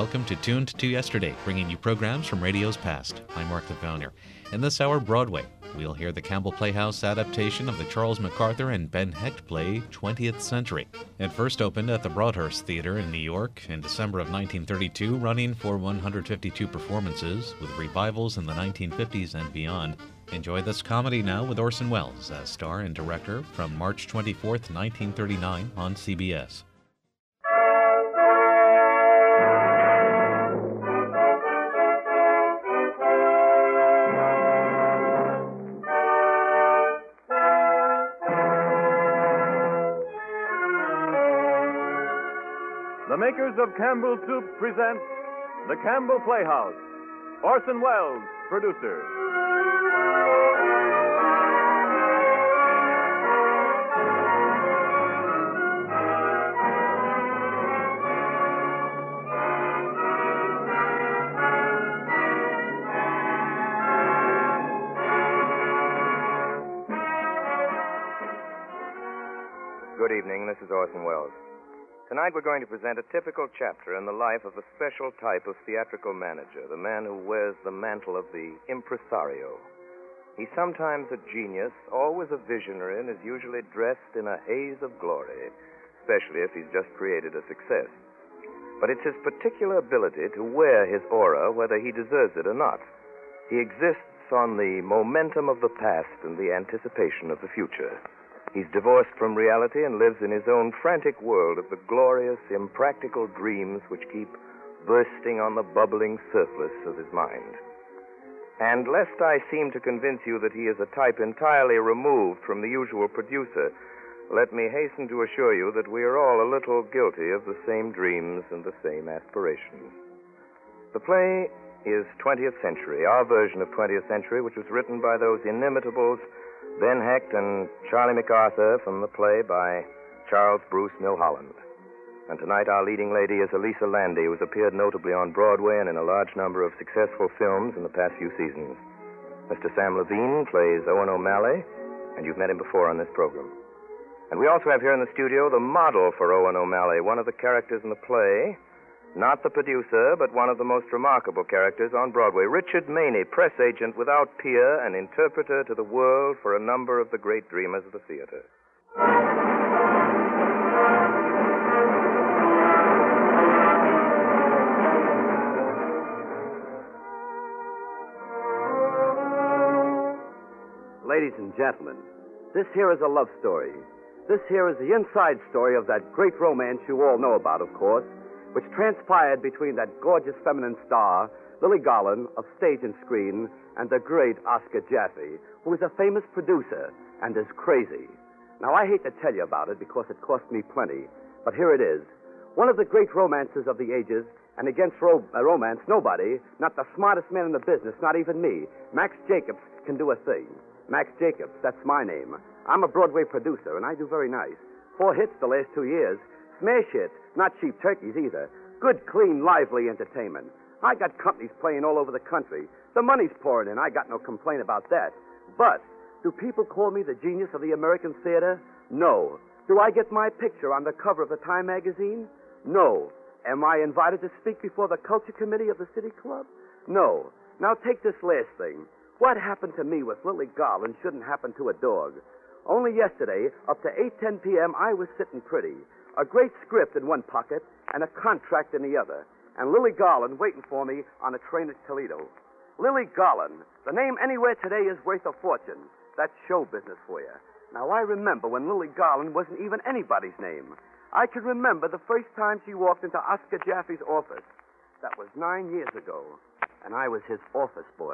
Welcome to Tuned to Yesterday, bringing you programs from radio's past. I'm Mark Lefauner. In this hour, Broadway. We'll hear the Campbell Playhouse adaptation of the Charles MacArthur and Ben Hecht play, 20th Century. It first opened at the Broadhurst Theater in New York in December of 1932, running for 152 performances, with revivals in the 1950s and beyond. Enjoy this comedy now with Orson Welles as star and director from March 24th, 1939 on CBS. The makers of Campbell Soup present The Campbell Playhouse. Orson Welles, producer. Good evening, this is Orson Welles. Tonight we're going to present a typical chapter in the life of a special type of theatrical manager, the man who wears the mantle of the impresario. He's sometimes a genius, always a visionary, and is usually dressed in a haze of glory, especially if he's just created a success. But it's his particular ability to wear his aura whether he deserves it or not. He exists on the momentum of the past and the anticipation of the future. He's divorced from reality and lives in his own frantic world of the glorious, impractical dreams which keep bursting on the bubbling surface of his mind. And lest I seem to convince you that he is a type entirely removed from the usual producer, let me hasten to assure you that we are all a little guilty of the same dreams and the same aspirations. The play is 20th Century, our version of 20th Century, which was written by those inimitables Ben Hecht and Charlie MacArthur, from the play by Charles Bruce Milholland. And tonight our leading lady is Elisa Landi, who's appeared notably on Broadway and in a large number of successful films in the past few seasons. Mr. Sam Levine plays Owen O'Malley, and you've met him before on this program. And we also have here in the studio the model for Owen O'Malley, one of the characters in the play, not the producer, but one of the most remarkable characters on Broadway, Richard Maney, press agent without peer and interpreter to the world for a number of the great dreamers of the theater. Ladies and gentlemen, this here is a love story. This here is the inside story of that great romance you all know about, of course, which transpired between that gorgeous feminine star, Lily Garland, of stage and screen, and the great Oscar Jaffe, who is a famous producer and is crazy. Now, I hate to tell you about it because it cost me plenty, but here it is. One of the great romances of the ages, and against romance, nobody, not the smartest man in the business, not even me, Max Jacobs, can do a thing. Max Jacobs, that's my name. I'm a Broadway producer, and I do very nice. 4 hits the last 2 years. Smash hits, not cheap turkeys either. Good, clean, lively entertainment. I got companies playing all over the country. The money's pouring in. I got no complaint about that. But do people call me the genius of the American theater? No. Do I get my picture on the cover of the Time magazine? No. Am I invited to speak before the Culture Committee of the City Club? No. Now take this last thing. What happened to me with Lily Garland shouldn't happen to a dog. Only yesterday, up to 8:10 p.m., I was sitting pretty. A great script in one pocket and a contract in the other. And Lily Garland waiting for me on a train at Toledo. Lily Garland. The name anywhere today is worth a fortune. That's show business for you. Now, I remember when Lily Garland wasn't even anybody's name. I can remember the first time she walked into Oscar Jaffe's office. That was 9 years ago. And I was his office boy.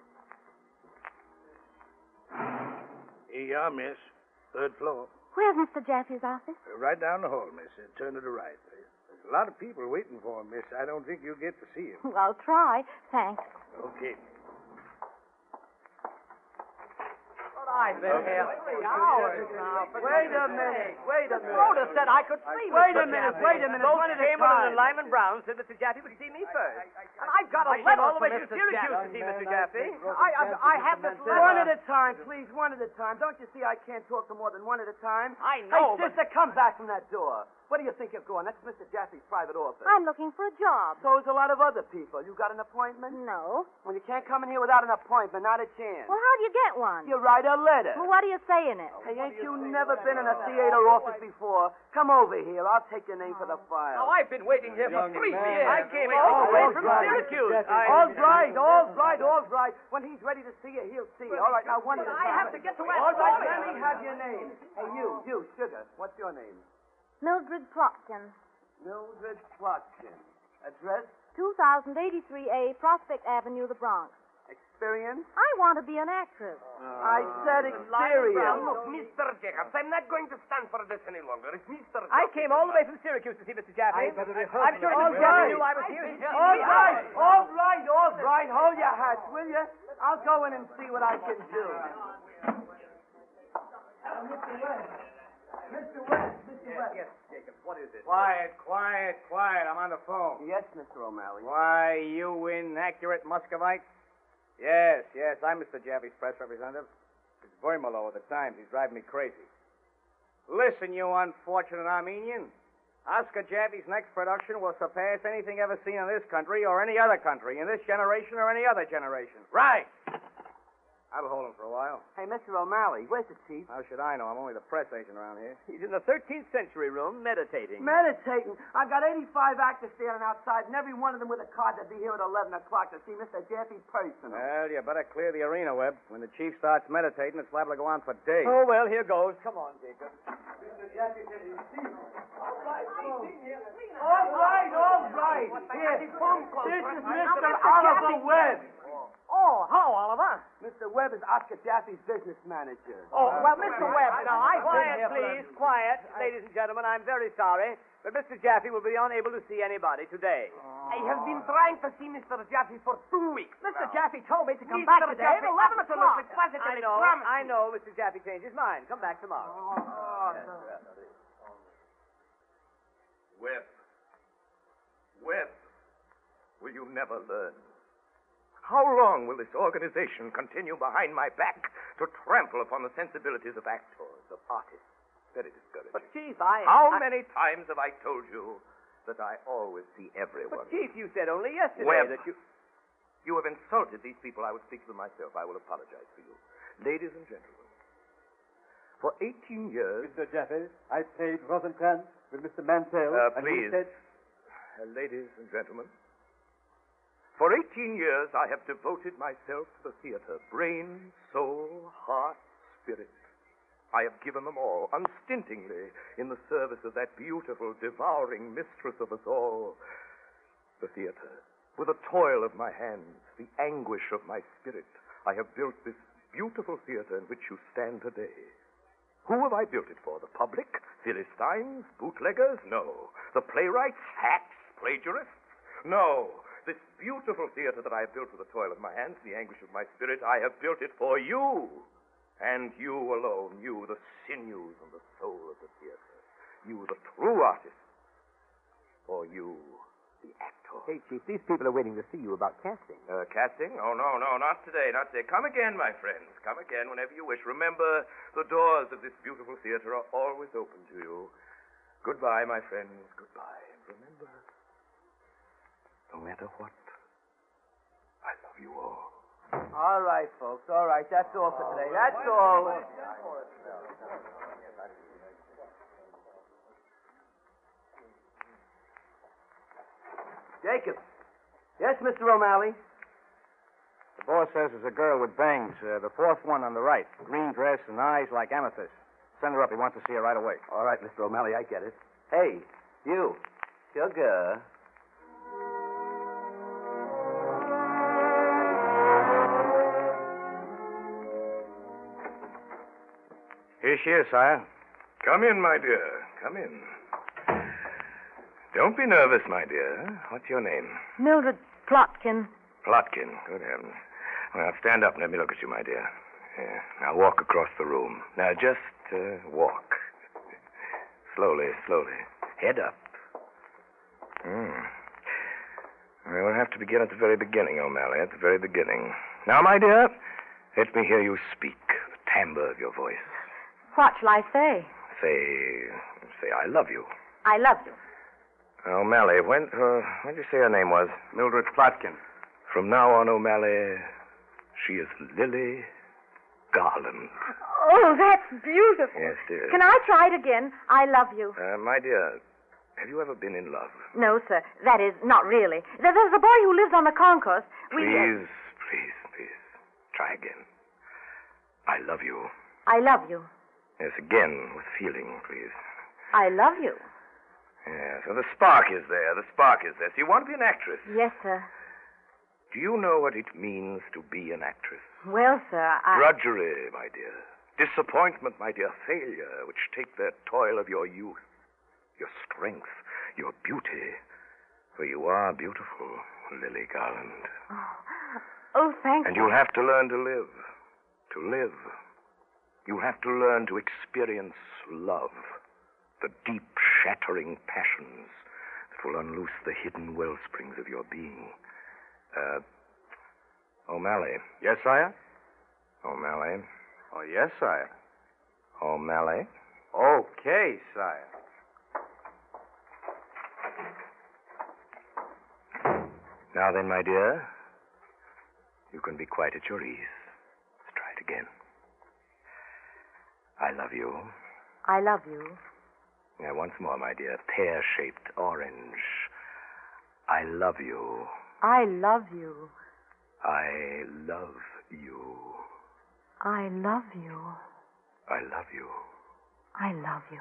Here you are, miss. 3rd floor. Where's Mr. Jaffe's office? Right down the hall, miss. Turn to the right. There's a lot of people waiting for him, miss. I don't think you'll get to see him. I'll try. Thanks. Okay. I've been here 3 hours now. Wait a minute. Rhoda said I could see Wait Mr. a minute. Jaffe. Wait a minute. Both One at a Cameron time. and Lyman Brown said Mr. Jaffe would see me first. And I've got a letter all the way from to Mr. Syracuse Jaffe. to see Mr. Jaffe. I have this letter. One at a time, please. One at a time. Don't you see I can't talk to more than one at a time? I know, Hey, sister, come back from that door. Where do you think you're going? That's Mr. Jaffe's private office. I'm looking for a job. So is a lot of other people. You got an appointment? No. Well, you can't come in here without an appointment. Not a chance. Well, how do you get one? You write a letter. Well, what do you say in it? Hey, ain't you never been in a theater office before? Come over here. I'll take your name for the file. Now, I've been waiting here for 3 years. I came all the way from Syracuse. All right. When he's ready to see you, he'll see you. All right, now one at a time. I have to get to West All right, Point. let me have your name. Hey, you, Sugar. What's your name? Mildred Plotkin. Mildred Plotkin. Address? 2083A Prospect Avenue, the Bronx. Experience? I want to be an actress. I said experience. Look, Mr. Jacobs, I'm not going to stand for this any longer. It's Mr. I came all the way from Syracuse to see Mr. Jaffe. I'm sure All Mr. right. Jaffe knew I was here. All right. Hold your hats, will you? I'll go in and see what I can do. Mr. West. Yes, Jacob, what is it? Quiet. I'm on the phone. Yes, Mr. O'Malley. Why, you inaccurate Muscovite? Yes, I'm Mr. Jaffe's press representative. It's Vermelo of the Times. He's driving me crazy. Listen, you unfortunate Armenian. Oscar Jaffe's next production will surpass anything ever seen in this country or any other country, in this generation or any other generation. Right. I'll hold him for a while. Hey, Mr. O'Malley, where's the chief? How should I know? I'm only the press agent around here. He's in the 13th century room meditating. Meditating. I've got 85 actors standing outside, and every one of them with a card to be here at 11 o'clock to see Mr. Jaffe personal. Well, you better clear the arena, Webb. When the chief starts meditating, it's liable to go on for days. Oh, well, here goes. Come on, Jacob. Mr. Jaffe said he's seen you. All right. Here, this is Mr. Oliver Webb. Oh, hello, Oliver. Mr. Webb is Oscar Jaffe's business manager. Oh, well, Mr. Webb, now, quiet, please. Quiet. Ladies and gentlemen, I'm very sorry, but Mr. Jaffe will be unable to see anybody today. I have been trying to see Mr. Jaffe for 2 weeks. Mr. Jaffe told me to come Mr. back today at Jaffe, 11 o'clock. I know. Mr. Jaffe changed his mind. Come back tomorrow. Webb, will you never learn? How long will this organization continue behind my back to trample upon the sensibilities of actors, of artists? Very discouraging. But, Chief, How many times have I told you that I always see everyone? But, Chief, you said only yesterday Webb, that you... You have insulted these people. I will speak to them myself. I will apologize for you. Ladies and gentlemen, for 18 years... Mr. Jaffe, I played Rosencrantz with Mr. Mansell. Please. Ladies and gentlemen, for 18 years I have devoted myself to the theater. Brain, soul, heart, spirit. I have given them all, unstintingly, in the service of that beautiful, devouring mistress of us all, the theater. With the toil of my hands, the anguish of my spirit, I have built this beautiful theater in which you stand today. Who have I built it for? The public? Philistines? Bootleggers? No. The playwrights? Hacks? Plagiarists? No. This beautiful theater that I have built with the toil of my hands, the anguish of my spirit, I have built it for you. And you alone, you, the sinews and the soul of the theater. You, the true artist. For you, the actor. Hey, Chief, these people are waiting to see you about casting. Casting? Oh, no, not today, not today. Come again, my friends. Come again whenever you wish. Remember, the doors of this beautiful theater are always open to you. Goodbye, my friends. Goodbye. And remember, no matter what, I love you all. All right, folks. All right. That's all for today. That's all. Jacob. Yes, Mr. O'Malley? The boss says there's a girl with bangs, the fourth one on the right. Green dress and eyes like amethyst. Send her up. He wants to see her right away. All right, Mr. O'Malley, I get it. Hey, you. Sugar. Here she is, sire. Come in, my dear. Come in. Don't be nervous, my dear. What's your name? Mildred Plotkin. Plotkin. Good heavens. Well, stand up and let me look at you, my dear. Yeah. Now walk across the room. Now just walk. Slowly. Head up. We'll have to begin at the very beginning, O'Malley, at the very beginning. Now, my dear, let me hear you speak, the timbre of your voice. What shall I say? Say, I love you. I love you. O'Malley, what'd you say her name was? Mildred Plotkin. From now on, O'Malley, she is Lily Garland. Oh, that's beautiful. Yes, dear. Can I try it again? I love you. My dear, have you ever been in love? No, sir. That is, not really. There's a boy who lives on the concourse. Please. Try again. I love you. I love you. Yes, again, with feeling, please. I love you. Yes, well, the spark is there. So you want to be an actress? Yes, sir. Do you know what it means to be an actress? Well, sir, Drudgery, my dear. Disappointment, my dear. Failure, which take the toil of your youth, your strength, your beauty. For you are beautiful, Lily Garland. Oh, thank you. And you'll have to learn to live. To live. You'll have to learn to experience love. The deep, shattering passions that will unloose the hidden wellsprings of your being. O'Malley. Yes, sire? O'Malley. Oh, yes, sire. O'Malley. Okay, sire. Now then, my dear, you can be quite at your ease. Let's try it again. I love you. I love you. Now, once more, my dear, pear-shaped orange. I love you. I love you. I love you. I love you. I love you. I love you.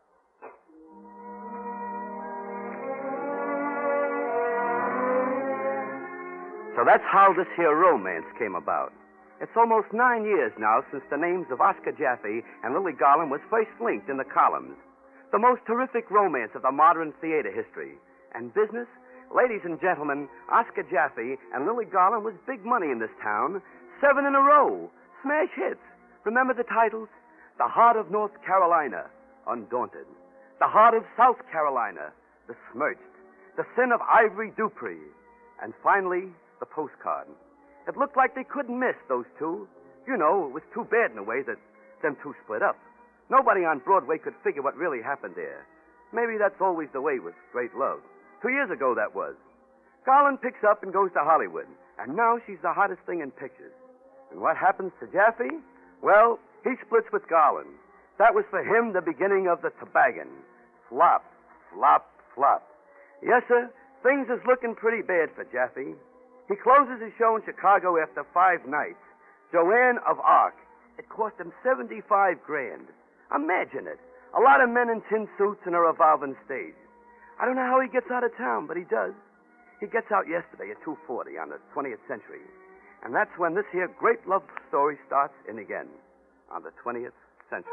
So that's how this here romance came about. It's almost 9 years now since the names of Oscar Jaffe and Lily Garland was first linked in the columns. The most terrific romance of the modern theater history. And business? Ladies and gentlemen, Oscar Jaffe and Lily Garland was big money in this town. 7 in a row. Smash hits. Remember the titles? The Heart of North Carolina, Undaunted. The Heart of South Carolina, Besmirched. The Sin of Ivory Dupree. And finally, The Postcard. It looked like they couldn't miss those two. You know, it was too bad in a way that them two split up. Nobody on Broadway could figure what really happened there. Maybe that's always the way with great love. 2 years ago, that was. Garland picks up and goes to Hollywood, and now she's the hottest thing in pictures. And what happens to Jaffe? Well, he splits with Garland. That was for him the beginning of the toboggan. Flop, flop, flop. Yes, sir, things is looking pretty bad for Jaffe. He closes his show in Chicago after 5 nights. Joan of Arc. It cost him $75 grand. Imagine it. A lot of men in tin suits and a revolving stage. I don't know how he gets out of town, but he does. He gets out yesterday at 2:40 on the 20th Century. And that's when this here great love story starts in again. On the 20th Century.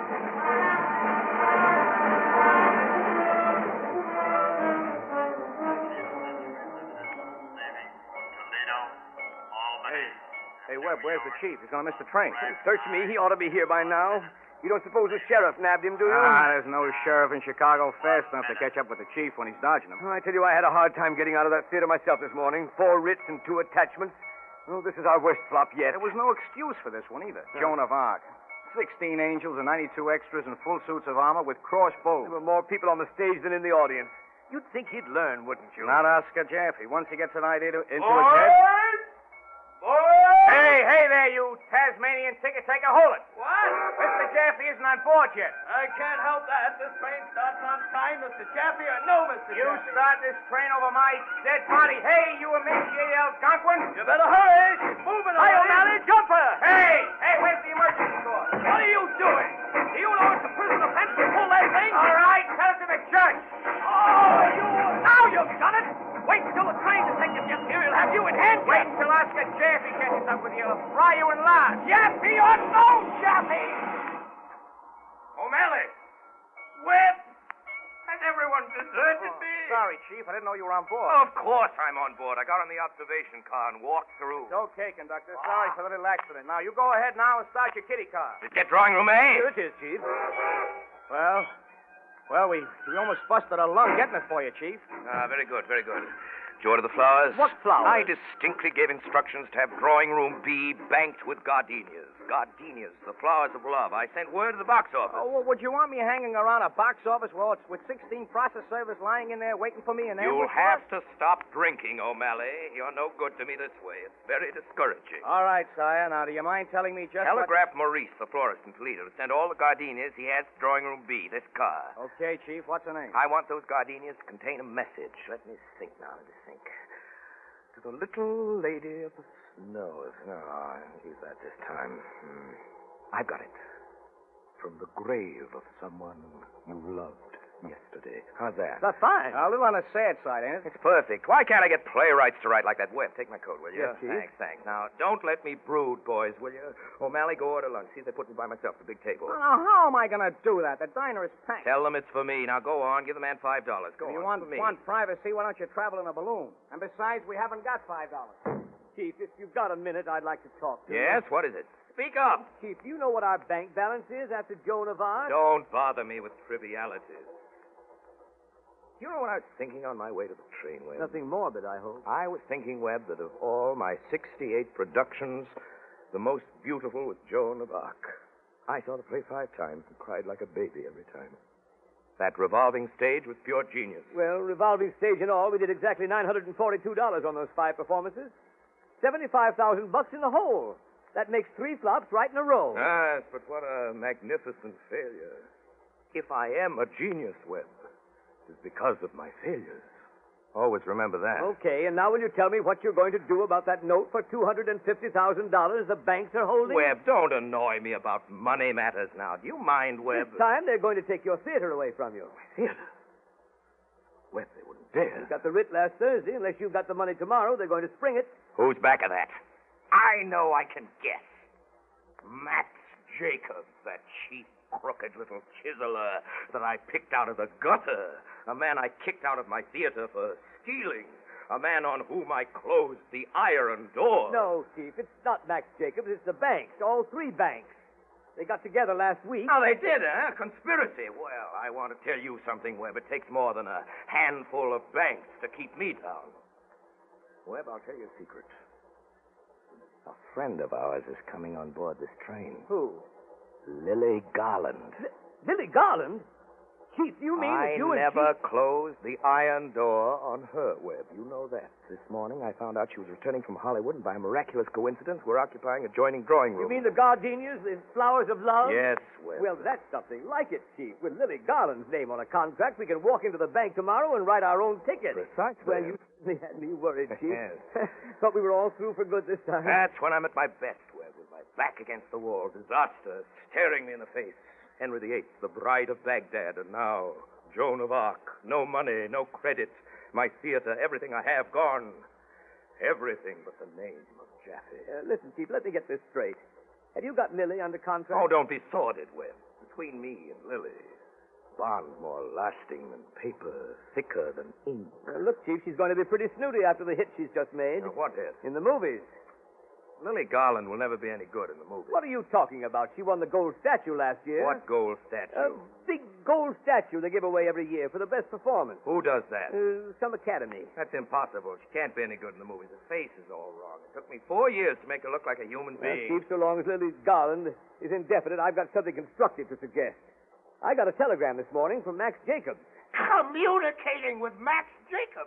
Hey, Webb, where's the chief? He's going to miss the train. Search me. He ought to be here by now. You don't suppose the sheriff nabbed him, do you? There's no sheriff in Chicago fast enough to catch up with the chief when he's dodging him. I tell you, I had a hard time getting out of that theater myself this morning. 4 writs and 2 attachments. Oh, this is our worst flop yet. There was no excuse for this one either. Joan of Arc. 16 angels and 92 extras in full suits of armor with crossbows. There were more people on the stage than in the audience. You'd think he'd learn, wouldn't you? Not Oscar Jaffe. Once he gets an idea into his head... Hey there, you Tasmanian ticket taker. Hold it. What? Mr. Jaffe isn't on board yet. I can't help that. This train starts on time, Mr. Jaffe, or no, Mr. You Jaffe. start this train over my dead body. Hey, you emaciated Algonquin. You better hurry. She's moving Hi, already. O'Malley, jump her. Hey, where's the emergency door? What are you doing? Do you know it's a prison offense to pull that thing? All right, tell it to the judge. Oh, you... Now you've done it. Wait till the train detective gets here. He'll have you in handcuffs. Wait till Oscar Jaffe catches up with you. He'll fry you in lard. Jaffe or no Jaffe? O'Malley. Webb, has everyone deserted me? Sorry, Chief. I didn't know you were on board. Of course I'm on board. I got on the observation car and walked through. It's okay, conductor. Sorry for the little accident. Now, you go ahead now and start your kiddie car. Did you get drawing room A? Here it is, Chief. Well, we almost busted a lung getting it for you, Chief. Very good, very good. Did you order the flowers? What flowers? I distinctly gave instructions to have drawing room B banked with gardenias. Gardenias, the flowers of love. I sent word to the box office. Oh, well, would you want me hanging around a box office with 16 process servers lying in there waiting for me? And You'll have to stop drinking, O'Malley. You're no good to me this way. It's very discouraging. All right, sire. Now, do you mind telling me just Telegraph Maurice, the florist in Toledo, to send all the gardenias he has to drawing room B, this car. Okay, Chief. What's her name? I want those gardenias to contain a message. Let me think now. To the little lady of the snows. No, I'll use that this time. I've got it. From the grave of someone you loved yesterday. How's that? That's fine. A little on the sad side, ain't it? It's perfect. Why can't I get playwrights to write like that? Webb, take my coat, will you? Yes, Chief. Thanks. Now, don't let me brood, boys, will you? O'Malley, go order lunch. See if they put me by myself at the big table. Now, how am I going to do that? The diner is packed. Tell them it's for me. Now, go on. Give the man $5. Go If you on. For me. want privacy, why don't you travel in a balloon? And besides, we haven't got $5. Chief, if you've got a minute, I'd like to talk to you. Yes? What is it? Speak up. Chief, you know what our bank balance is after Joan of Arc? Don't bother me with trivialities. You know what I was thinking on my way to the train, Webb? Nothing morbid, I hope. I was thinking, Webb, that of all my 68 productions, the most beautiful was Joan of Arc. I saw the play 5 times and cried like a baby every time. That revolving stage was pure genius. Well, revolving stage and all, we did exactly $942 on those 5 performances. $75,000 in the whole. That makes 3 flops right in a row. Ah, but what a magnificent failure. If I am a genius, Webb, it's because of my failures. Always remember that. Okay, and now will you tell me what you're going to do about that note for $250,000 the banks are holding? Webb, don't annoy me about money matters now. Do you mind, Webb? This time they're going to take your theater away from you. Theater? Webb, they wouldn't dare. You got the writ last Thursday. Unless you've got the money tomorrow, they're going to spring it. Who's back of that? I know I can guess. Max Jacobs, that cheap, crooked little chiseler that I picked out of the gutter. A man I kicked out of my theater for stealing. A man on whom I closed the iron door. No, Chief, it's not Max Jacobs. It's the banks, all 3 banks. They got together last week. Oh, they did, huh? Conspiracy. Well, I want to tell you something, Webb. It takes more than a handful of banks to keep me down. Webb, I'll tell you a secret. A friend of ours is coming on board this train. Who? Lily Garland. Lily Garland? Chief, you mean that you and I never Chief... closed the iron door on her, Webb. You know that. This morning I found out she was returning from Hollywood, and by a miraculous coincidence, we're occupying adjoining drawing room. You mean the gardenias, the flowers of love? Yes, Webb. Well, that's something like it, Chief. With Lily Garland's name on a contract, we can walk into the bank tomorrow and write our own ticket. Precisely. Well, you certainly had me worried, Chief. Yes. Thought we were all through for good this time. That's when I'm at my best, Webb, with my back against the wall, disaster staring me in the face. Henry VIII, the bride of Baghdad, and now Joan of Arc. No money, no credit. My theater, everything I have gone. Everything but the name of Jaffe. Listen, Chief, let me get this straight. Have you got Lily under contract? Oh, don't be sordid, Webb. Between me and Lily, bond more lasting than paper, thicker than ink. Look, Chief, she's going to be pretty snooty after the hit she's just made. Now, what hit? In the movies. Lily Garland will never be any good in the movie. What are you talking about? She won the gold statue last year. What gold statue? A big gold statue they give away every year for the best performance. Who does that? Some academy. That's impossible. She can't be any good in the movies. Her face is all wrong. It took me 4 years to make her look like a human being. Chief, so long as Lily Garland is indefinite, I've got something constructive to suggest. I got a telegram this morning from Max Jacobs. Communicating with Max Jacobs.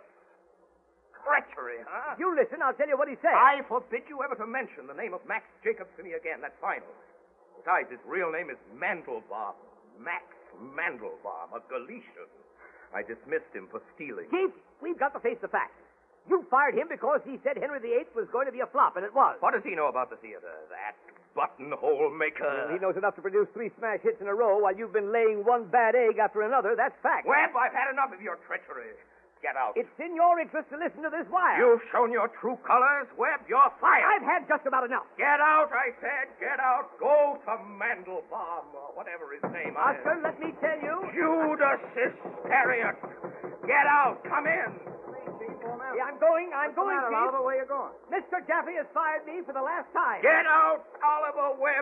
Treachery, huh? You listen, I'll tell you what he said. I forbid you ever to mention the name of Max Jacobs to me again. That's final. Besides, his real name is Mandelbaum. Max Mandelbaum, a Galician. I dismissed him for stealing. Chief, we've got to face the facts. You fired him because he said Henry VIII was going to be a flop, and it was. What does he know about the theater? That buttonhole maker. Well, he knows enough to produce 3 smash hits in a row while you've been laying one bad egg after another. That's fact. Webb, I've had enough of your treachery. Get out. It's in your interest to listen to this wire. You've shown your true colors. Webb, you're fired. I've had just about enough. Get out, I said. Get out. Go to Mandelbaum, or whatever his name is. Oscar, let me tell you. Judas Iscariot. Get out. Come in. Yeah, I'm going, Chief. Oliver, where you going? Mr. Jaffe has fired me for the last time. Get out, Oliver Webb.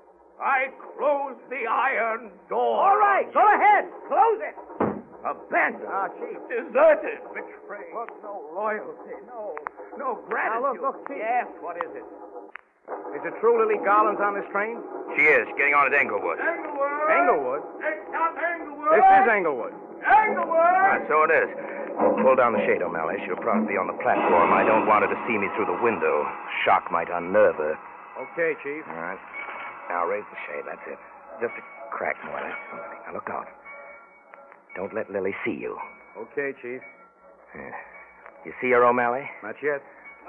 I close the iron door. All right, go ahead. Close it. Abandoned. Chief. Deserted. Betrayed. No loyalty. No gratitude. Now, look, Chief. Yes, what is it? Is it true Lily Garland's on this train? She is, getting on at Englewood. Englewood? It's not Englewood. This is Englewood. Englewood. So it is. Pull down the shade, O'Malley. She'll probably be on the platform. I don't want her to see me through the window. Shock might unnerve her. Okay, Chief. All right. Now raise the shade. That's it. Just a crack more. That's something. Now look out. Don't let Lily see you. Okay, Chief. Yeah. You see her, O'Malley? Not yet.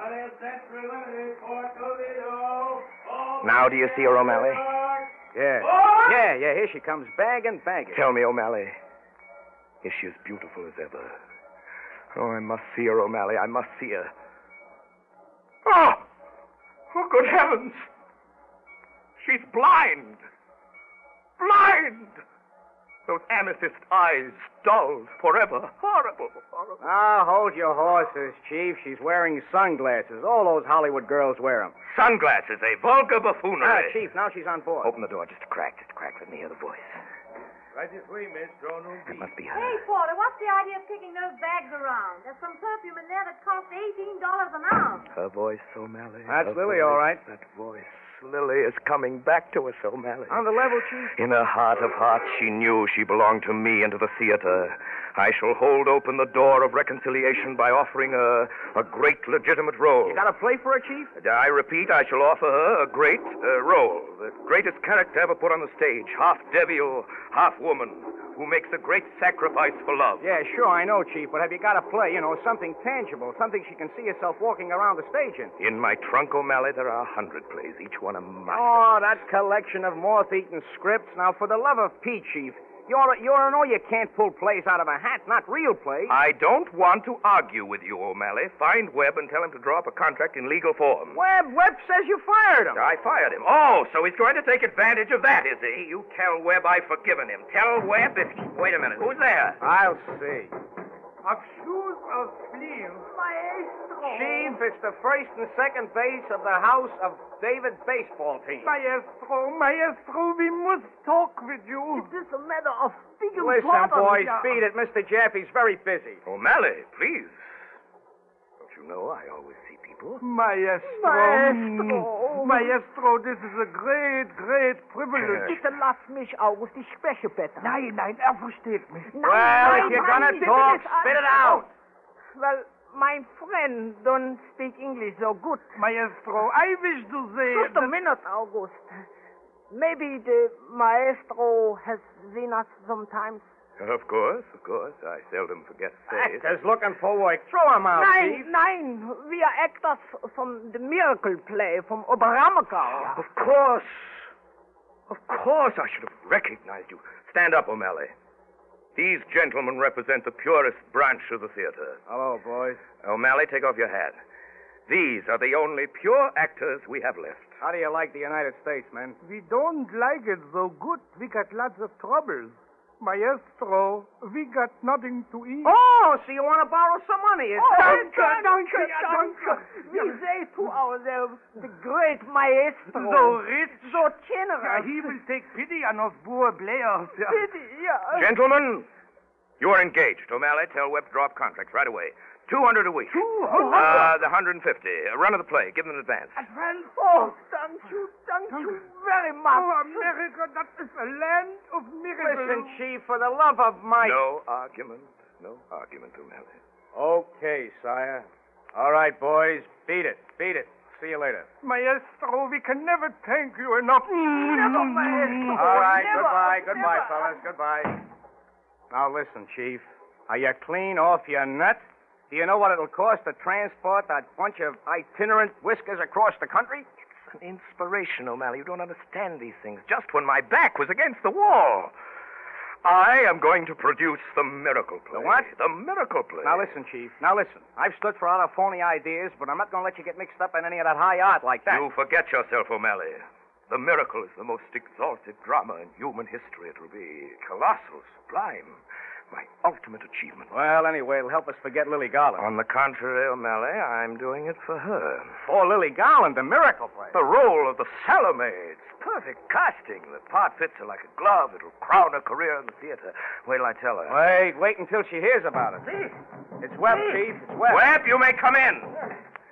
Now do you see her, O'Malley? Yeah. Yeah, here she comes, bagging. Tell me, O'Malley, is she as beautiful as ever? Oh, I must see her, O'Malley. I must see her. Oh! Oh, good heavens! She's blind! Blind! Those amethyst eyes dulled forever. Horrible, horrible. Ah, hold your horses, Chief. She's wearing sunglasses. All those Hollywood girls wear them. Sunglasses, a vulgar buffoonery. Chief, now she's on board. Open the door, just a crack. Let me hear the voice. Right this way, miss. Draw no That must be her. Hey, Porter, what's the idea of kicking those bags around? There's some perfume in there that costs $18 an ounce. Her voice, O'Malley. That's her Lily, voice, all right. That voice. Lily is coming back to us, O'Malley. On the level, Chief? In her heart of hearts, she knew she belonged to me and to the theater. I shall hold open the door of reconciliation by offering her a great legitimate role. You got a play for her, Chief? I repeat, I shall offer her a great role. The greatest character ever put on the stage. Half devil, half woman, who makes a great sacrifice for love. Yeah, sure, I know, Chief, but have you got a play, something tangible, something she can see herself walking around the stage in? In my trunk, O'Malley, there are 100 plays, each one a masterpiece. Oh, that collection of moth-eaten scripts. Now, for the love of Pete, Chief, you ought to know you can't pull plays out of a hat, not real plays. I don't want to argue with you, O'Malley. Find Webb and tell him to draw up a contract in legal form. Webb says you fired him. I fired him. Oh, so he's going to take advantage of that, is he? You tell Webb I've forgiven him. Tell Webb if... Wait a minute. Who's there? I'll see. Of shoes of sleeves. Maestro. Chief, it's the first and second base of the House of David baseball team. Maestro, we must talk with you. It is a matter of big Listen, importance. boys, beat it. Mr. Jaffe's very busy. O'Malley, please. Don't you know I always see people? Maestro, this is a great, great privilege. Bitte lass mich, August. Ich spreche besser. Nein, versteht mich. Well, if you're gonna talk, spit it out. Well, my friend don't speak English so good. Maestro, I wish to say... Just a minute, August. Maybe the maestro has seen us sometimes. Of course. I seldom forget to say it. Actors looking for work. Throw him out, Chief. Nein, we are actors from the miracle play from Oberammergau. Of course, I should have recognized you. Stand up, O'Malley. These gentlemen represent the purest branch of the theater. Hello, boys. O'Malley, take off your hat. These are the only pure actors we have left. How do you like the United States, man? We don't like it so good. We got lots of troubles. Maestro, we got nothing to eat. Oh, so you want to borrow some money? Danke. We say to ourselves, the great maestro. So rich. So generous. He will take pity on us poor players. Pity, yeah. Gentlemen, you are engaged. O'Malley, tell Webb to drop contracts right away. $200 a week. 200? The 150. Run of the play. Give them an advance. Advance? Oh, thank you very much. Oh, America, that is a land of miracles. Listen, Chief, for the love of Mike. No argument, O'Malley. Okay, sire. All right, boys. Beat it. See you later. Maestro, we can never thank you enough. Never, maestro. All right, Never, goodbye, never. fellas. Goodbye. Now, listen, Chief. Are you clean off your nut? Do you know what it'll cost to transport that bunch of itinerant whiskers across the country? It's an inspiration, O'Malley. You don't understand these things. Just when my back was against the wall. I am going to produce the miracle play. The what? The miracle play. Now, listen, Chief. I've stood for a lot of phony ideas, but I'm not going to let you get mixed up in any of that high art like that. You forget yourself, O'Malley. The miracle is the most exalted drama in human history. It will be colossal, sublime. My ultimate achievement. Well, anyway, it'll help us forget Lily Garland. On the contrary, O'Malley, I'm doing it for her. For Lily Garland, the miracle play. The role of the Salome. It's perfect casting. The part fits her like a glove. It'll crown her career in the theater. Wait till I tell her. Wait until she hears about it. It's Webb, Chief. It's Webb. Webb, you may come in.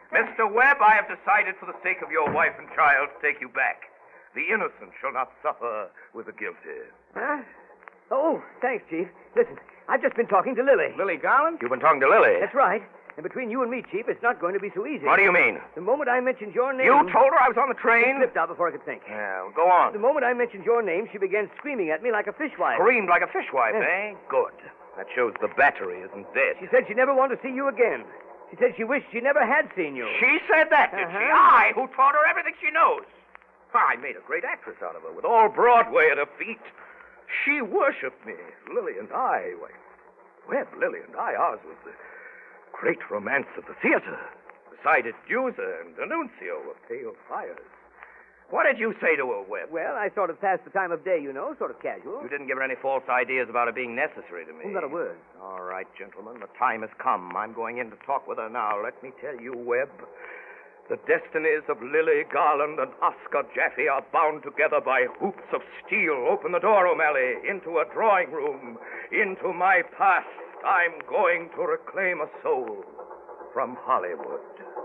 Mr. Webb, I have decided for the sake of your wife and child to take you back. The innocent shall not suffer with the guilty. Huh? Oh, thanks, Chief. Listen, I've just been talking to Lily. Lily Garland? You've been talking to Lily. That's right. And between you and me, Chief, it's not going to be so easy. What do you mean? The moment I mentioned your name... You told her I was on the It train? slipped out before I could think. Yeah, well, go on. The moment I mentioned your name, she began screaming at me like a fishwife. Screamed like a fishwife, Yes. eh? Good. That shows the battery isn't dead. She said she never wanted to see you again. She said she wished she never had seen you. She said that, did she? I, who taught her everything she knows. I made a great actress out of her, with all Broadway at her feet. She worshipped me. Lily and I, Webb, Lily and I, ours was the great romance of the theater. Beside it, Jusa and Annunzio were pale fires. What did you say to her, Webb? Well, I sort of passed the time of day, you know, sort of casual. You didn't give her any false ideas about it being necessary to me. Oh, not a word. All right, gentlemen, the time has come. I'm going in to talk with her now. Let me tell you, Webb, the destinies of Lily Garland and Oscar Jaffe are bound together by hoops of steel. Open the door, O'Malley, into a drawing room, into my past. I'm going to reclaim a soul from Hollywood.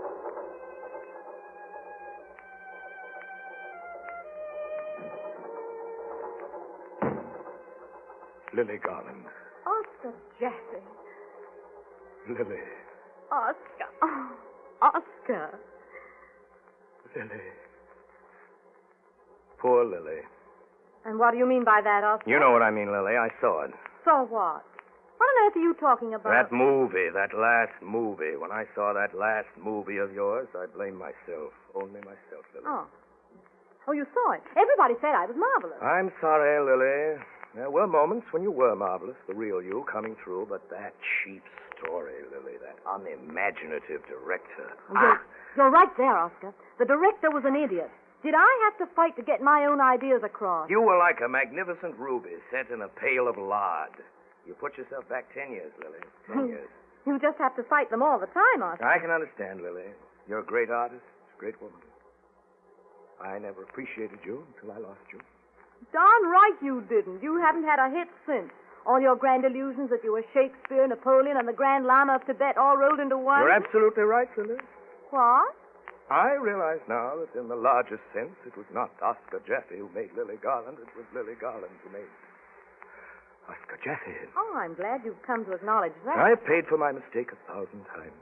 Lily Garland. Oscar Jaffe. Lily. Oscar. Oh, Oscar. Lily. Poor Lily. And what do you mean by that, Oscar? You know what I mean, Lily. I saw it. So what? What on earth are you talking about? That movie, that last movie. When I saw that last movie of yours, I blame myself. Only myself, Lily. Oh. Oh, you saw it. Everybody said I was marvelous. I'm sorry, Lily. There were moments when you were marvelous, the real you coming through, but that cheap story, Lily, that unimaginative director. You're right there, Oscar. The director was an idiot. Did I have to fight to get my own ideas across? You were like a magnificent ruby set in a pail of lard. You put yourself back 10 years, Lily. 10 years. You just have to fight them all the time, Oscar. I can understand, Lily. You're a great artist, a great woman. I never appreciated you until I lost you. Darn right you didn't. You haven't had a hit since. All your grand illusions that you were Shakespeare, Napoleon, and the Grand Lama of Tibet all rolled into one. You're absolutely right, Lily. What? I realize now that in the largest sense, it was not Oscar Jaffe who made Lily Garland. It was Lily Garland who made Oscar Jaffe. Oh, I'm glad you've come to acknowledge that. I've paid for my mistake 1,000 times.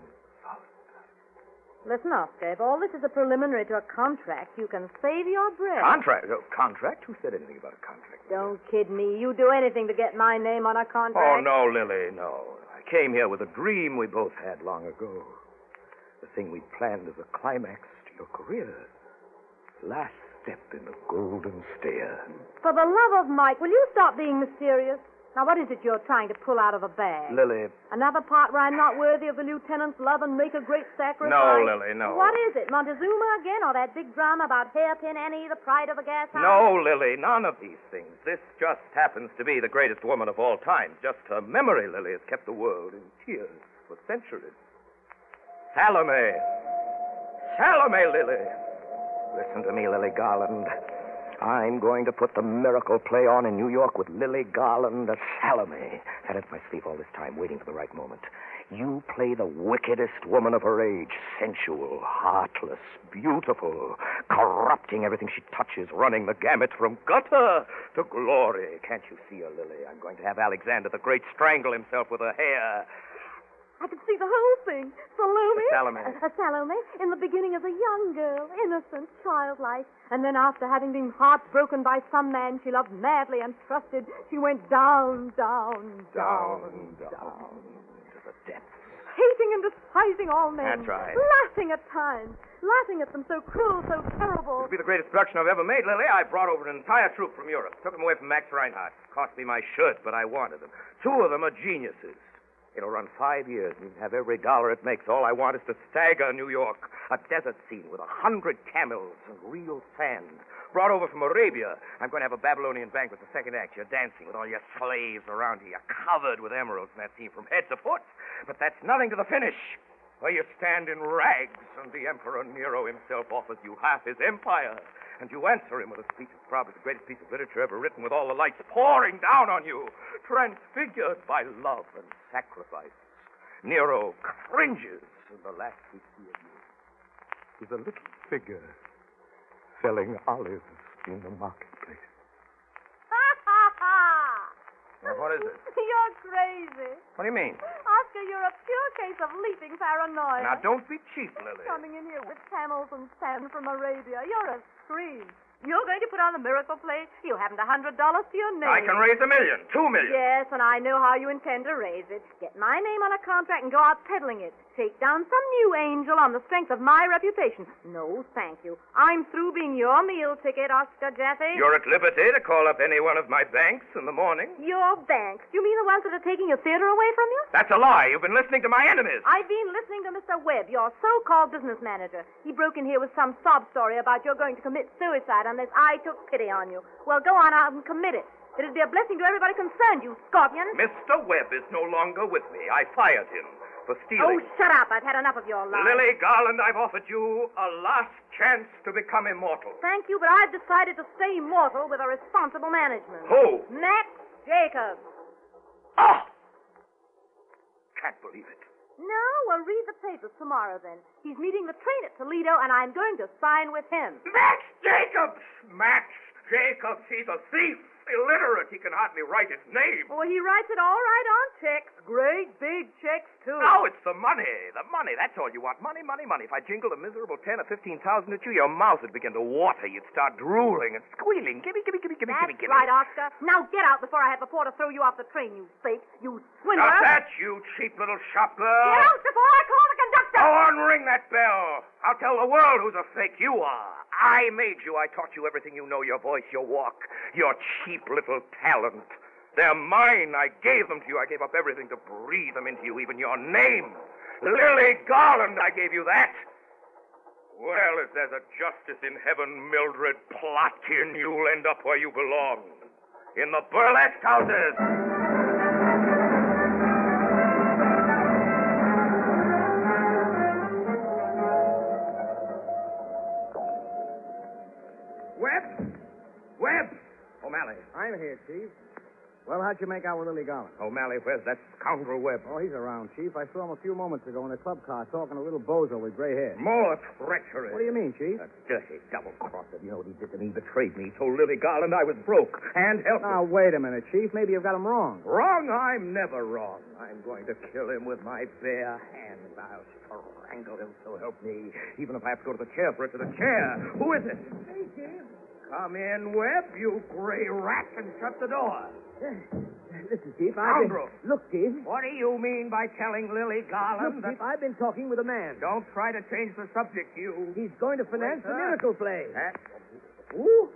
Listen, Oscar, if all this is a preliminary to a contract, you can save your breath. Contract? Oh, contract? Who said anything about a contract? Don't kid me. You do anything to get my name on a contract. Oh, no, Lily, no. I came here with a dream we both had long ago. The thing we planned as a climax to your career. Last step in the golden stair. For the love of Mike, will you stop being mysterious? Now, what is it you're trying to pull out of a bag? Lily. Another part where I'm not worthy of the lieutenant's love and make a great sacrifice? No, Lily, no. What is it, Montezuma again, or that big drama about Hairpin Annie, the pride of the gas house? No, Lily, none of these things. This just happens to be the greatest woman of all time. Just her memory, Lily, has kept the world in tears for centuries. Salome. Salome, Lily. Listen to me, Lily Garland. I'm going to put the miracle play on in New York with Lily Garland as Salome. Had it up my sleeve all this time, waiting for the right moment. You play the wickedest woman of her age. Sensual, heartless, beautiful, corrupting everything she touches, running the gamut from gutter to glory. Can't you see her, Lily? I'm going to have Alexander the Great strangle himself with her hair. I can see the whole thing. Salome. Salome. Salome, in the beginning as a young girl, innocent, childlike. And then after having been heartbroken by some man she loved madly and trusted, she went down to the depths. Hating and despising all men. That's right. Laughing at times. Laughing at them so cruel, so terrible. It'll be the greatest production I've ever made, Lily. I brought over an entire troupe from Europe. Took them away from Max Reinhardt. Cost me my shirt, but I wanted them. 2 of them are geniuses. It'll run 5 years, and you can have every dollar it makes. All I want is to stagger New York. A desert scene with 100 camels and real sand. Brought over from Arabia. I'm going to have a Babylonian banquet, the second act. You're dancing with all your slaves around you. You're covered with emeralds in that scene from head to foot. But that's nothing to the finish, where you stand in rags, and the Emperor Nero himself offers you half his empire. And you answer him with a speech that's probably the greatest piece of literature ever written, with all the lights pouring down on you, transfigured by love and sacrifice. Nero cringes in the last we see of you. to the little figure selling olives in the marketplace. Ha, ha, ha! Now, what is it? You're crazy. What do you mean? Oscar, you're a pure case of leaping paranoia. Now, don't be cheap, Lily. Coming in here with camels and sand from Arabia. You're a scream. You're going to put on the miracle play? You haven't $100 to your name. I can raise $1 million, $2 million. Yes, and I know how you intend to raise it. Get my name on a contract and go out peddling it. Take down some new angel on the strength of my reputation. No, thank you. I'm through being your meal ticket, Oscar Jaffe. You're at liberty to call up any one of my banks in the morning. Your banks? You mean the ones that are taking your theater away from you? That's a lie. You've been listening to my enemies. I've been listening to Mr. Webb, your so-called business manager. He broke in here with some sob story about you're going to commit suicide unless I took pity on you. Well, go on out and commit it. It'd be a blessing to everybody concerned, you scorpion. Mr. Webb is no longer with me. I fired him for stealing. Oh, shut up. I've had enough of your lies. Lily Garland, I've offered you a last chance to become immortal. Thank you, but I've decided to stay immortal with a responsible management. Who? Max Jacobs. Ah! Can't believe it. No, well, read the papers tomorrow, then. He's meeting the train at Toledo, and I'm going to sign with him. Max Jacobs! Max Jacobs, he's a thief. Illiterate. He can hardly write his name. Oh, he writes it all right on checks. Great big checks, too. Oh, it's the money. The money. That's all you want. Money, money, money. If I jingled a miserable 10 or 15,000 at you, your mouth would begin to water. You'd start drooling and squealing. Gimme, gimme, gimme, gimme, That's gimme, gimme. right, Oscar. Now get out before I have the porter throw you off the train, you fake. You swindler. Not that, you cheap little shop girl. Get out before I call the conductor. Go on, ring that bell. I'll tell the world who's a fake you are. I made you. I taught you everything you know, your voice, your walk, your cheap little talent. They're mine. I gave them to you. I gave up everything to breathe them into you, even your name. Lily Garland, I gave you that. Well, if there's a justice in heaven, Mildred Plotkin, you'll end up where you belong. In the burlesque houses. Webb! O'Malley. I'm here, Chief. Well, how'd you make out with Lily Garland? O'Malley, where's that scoundrel Webb? Oh, he's around, Chief. I saw him a few moments ago in a club car talking to a little bozo with gray hair. More treachery. What do you mean, Chief? A dirty double-crosser. You know what he did to me? He betrayed me. He told Lily Garland I was broke and helpless. Now, wait a minute, Chief. Maybe you've got him wrong. Wrong? I'm never wrong. I'm going to kill him with my bare hands. I'll strangle him, so help me. Even if I have to go to the chair for it, to the chair. Who is it? Hey, Chief. Come in, Webb, you gray rat, and shut the door. Listen, Chief, Look, Chief. What do you mean by telling Lily Garland Look, Chief, I've been talking with a man. Don't try to change the subject, you. He's going to finance the miracle play. Who?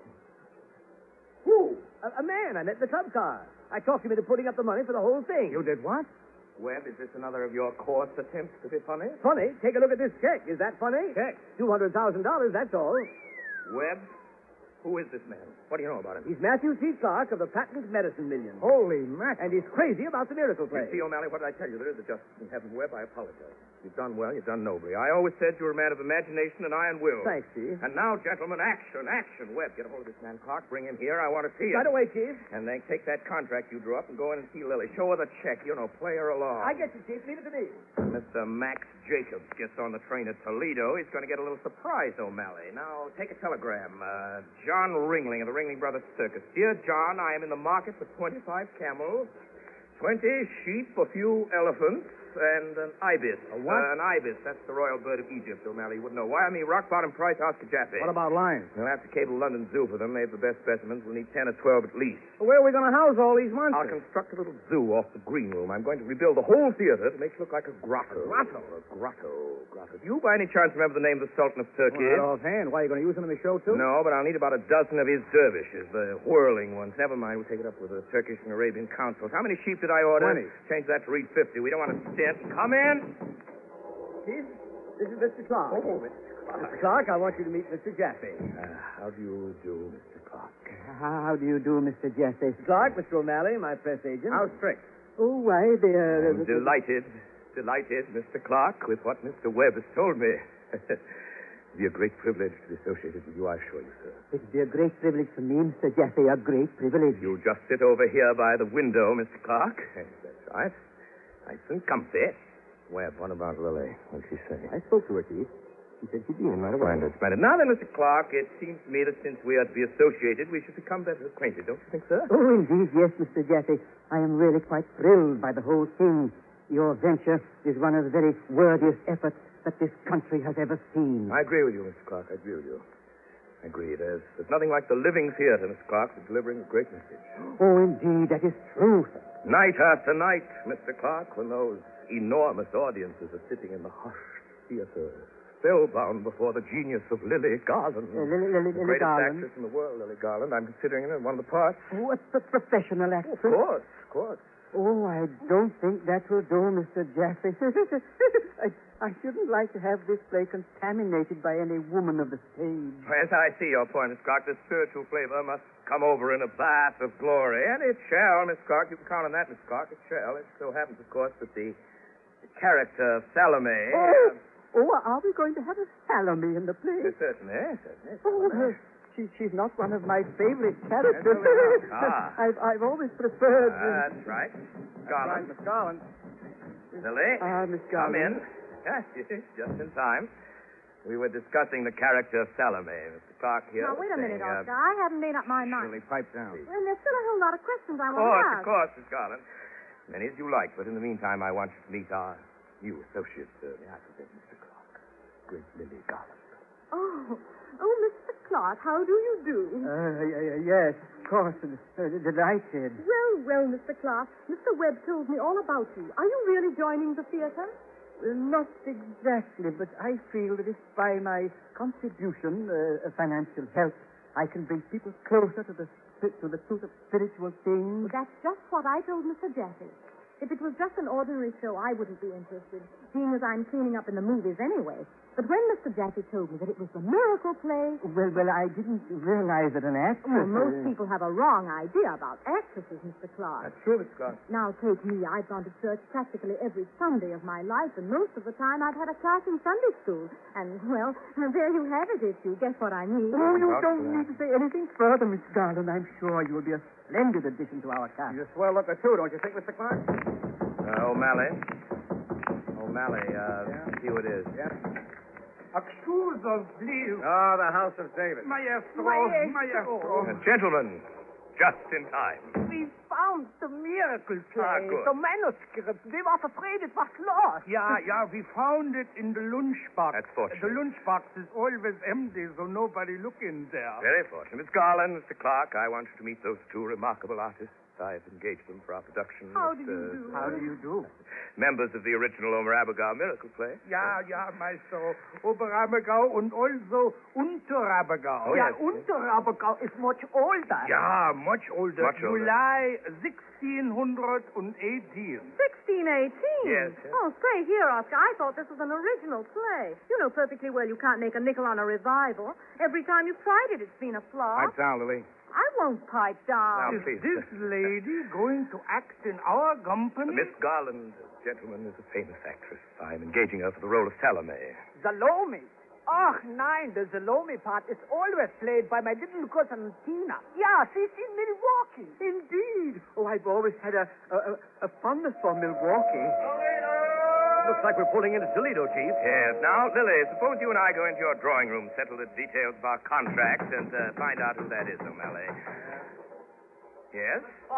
Who? A man I met in the club car. I talked him into putting up the money for the whole thing. You did what? Webb, is this another of your coarse attempts to be funny? Funny? Take a look at this check. Is that funny? Check. $200,000, that's all. Webb? Who is this man? What do you know about him? He's Matthew T. Clark of the Patent Medicine Million. Holy mackerel. And he's crazy about the miracle play. You see, O'Malley, what did I tell you? There is a justice in heaven, Webb. I apologize. You've done well. You've done nobly. I always said you were a man of imagination and iron will. Thanks, Chief. And now, gentlemen, action, action. Webb, get a hold of this man, Clark. Bring him here. I want to see him. Right away, Chief. And then take that contract you drew up and go in and see Lily. Show her the check. You know, play her along. I get you, Chief. Leave it to me. Mr. Max Jacobs gets on the train at Toledo. He's going to get a little surprise, O'Malley. Now, take a telegram. John Ringling of the Ringling Brothers Circus. Dear John, I am in the market for 25 camels, 20 sheep, a few elephants, and an ibis. A what? An ibis. That's the royal bird of Egypt, O'Malley. You wouldn't know. Wire me rock bottom price, Oscar Jaffe. What about lions? We'll have to cable London Zoo for them. They have the best specimens. We'll need 10 or 12 at least. Well, where are we going to house all these I'll monsters? construct a little zoo off the green room. I'm going to rebuild the whole theater to make it look like a grotto. Grotto? A grotto. Do you, by any chance, remember the name of the Sultan of Turkey? Well, not offhand. Why, are you going to use them in the show, too? No, but I'll need about a dozen of his dervishes, the whirling ones. Never mind, we'll take it up with the Turkish and Arabian councils. How many sheep did I order? 20. Change that to read 50. We don't want to stint. Come in. Chief, this is Mr. Clark. Oh, Mr. Clark. Mr. Clark, I want you to meet Mr. Jaffe. How do you do, Mr. Clark? How do you do, Mr. Jaffe? Mr. Clark, Mr. O'Malley, my press agent. How strict? Oh, why, I'm delighted, Mr. Clark, with what Mr. Webb has told me. It'd be a great privilege to be associated with you, I assure you, sir. It'd be a great privilege for me, Mr. Jaffe, a great privilege. You just sit over here by the window, Mr. Clark. Yes, that's right. Nice and comfy. Webb, what about Lily? What'd she say? I spoke to her, Chief. She said she'd be in right away. Splendid, splendid. Now then, Mr. Clark, it seems to me that since we are to be associated, we should become better acquainted, don't you think, sir? Oh, indeed, yes, Mr. Jaffe. I am really quite thrilled by the whole thing. Your venture is one of the very worthiest efforts that this country has ever seen. I agree with you, Mr. Clark. I agree with you. I agree. There's nothing like the living theater, Mr. Clark, for delivering a great message. Oh, indeed, that is true. Night after night, Mr. Clark, when those enormous audiences are sitting in the hushed theater, spellbound before the genius of Lily Garland. Lily the greatest Garland. actress in the world, Lily Garland. I'm considering her in one of the parts. Oh, a professional actress. Of course. Oh, I don't think that will do, Mr. Jaffe. I shouldn't like to have this play contaminated by any woman of the stage. Yes, I see your point, Miss Clark. The spiritual flavor must come over in a bath of glory. And it shall, Miss Clark. You can count on that, Miss Clark. It shall. It so happens, of course, that the character of Salome... Are we going to have a Salome in the play? Certainly. Oh, she's not one of my favorite characters. I've always preferred... That's right. Garland. Miss Garland. Lily. Miss Come Garland. in. Yes, just in time. We were discussing the character of Salome. Mr. Clark here. Now, wait a was minute, saying, Oscar. I haven't made up my mind. Really, pipe down. And there's still a whole lot of questions I want to ask. Of course, Miss Garland. Many as you like, but in the meantime, I want you to meet our new associate, the architect, Mr. Clark. Great Lily Garland. Oh, Mr. Clark, how do you do? Yes, of course. Delighted. Well, Mr. Clark, Mr. Webb told me all about you. Are you really joining the theater? Not exactly, but I feel that if by my contribution, financial help, I can bring people closer to the truth of spiritual things. That's just what I told Mr. Jaffe. If it was just an ordinary show, I wouldn't be interested, seeing as I'm cleaning up in the movies anyway. But when Mr. Jaffe told me that it was the miracle play... Well, I didn't realize that an actress... Well, most people have a wrong idea about actresses, Mr. Clark. That's true, Miss Clark. Now, take me. I've gone to church practically every Sunday of my life, and most of the time I've had a class in Sunday school. And, well, there you have it, if you guess what I mean. Oh, you don't need to say anything further, Miss Garland. I'm sure you'll be a splendid addition to our cast. You're a swell looker, too, don't you think, Mr. Clark? O'Malley. See who it is. Yeah. Excuse us, please. Oh, the House of David. Maestro. Gentlemen, just in time. We found the miracle play. good. The manuscript. We were afraid it was lost. Yeah, we found it in the lunchbox. That's fortunate. The lunchbox is always empty, so nobody look in there. Very fortunate. Miss Garland, Mr. Clark, I want you to meet those two remarkable artists. I've engaged them for our production. How do you do? How do you do? Members of the original Omer Abigail miracle play. Ja, Maestro. Oberabagau and also Unterabagau. Oh, yes. Unterabagau is much older. Yeah, much older. Much older. July 1618. 1618? Yes. Oh, say, here, Oscar, I thought this was an original play. You know perfectly well you can't make a nickel on a revival. Every time you've tried it, it's been a flop. Pipe down, Lily. I won't pipe down. Now, please. This lady going to act in our company? Miss Garland, gentlemen, is a famous actress. I'm engaging her for the role of Salome. Salome. Oh, nein, the Salome part is always played by my little cousin Tina. Yeah, she's in Milwaukee. Indeed. Oh, I've always had a fondness for Milwaukee. Looks like we're pulling into Toledo, Chief. Yes. Now, Lily, suppose you and I go into your drawing room, settle the details of our contract, and find out who that is, O'Malley. Yes?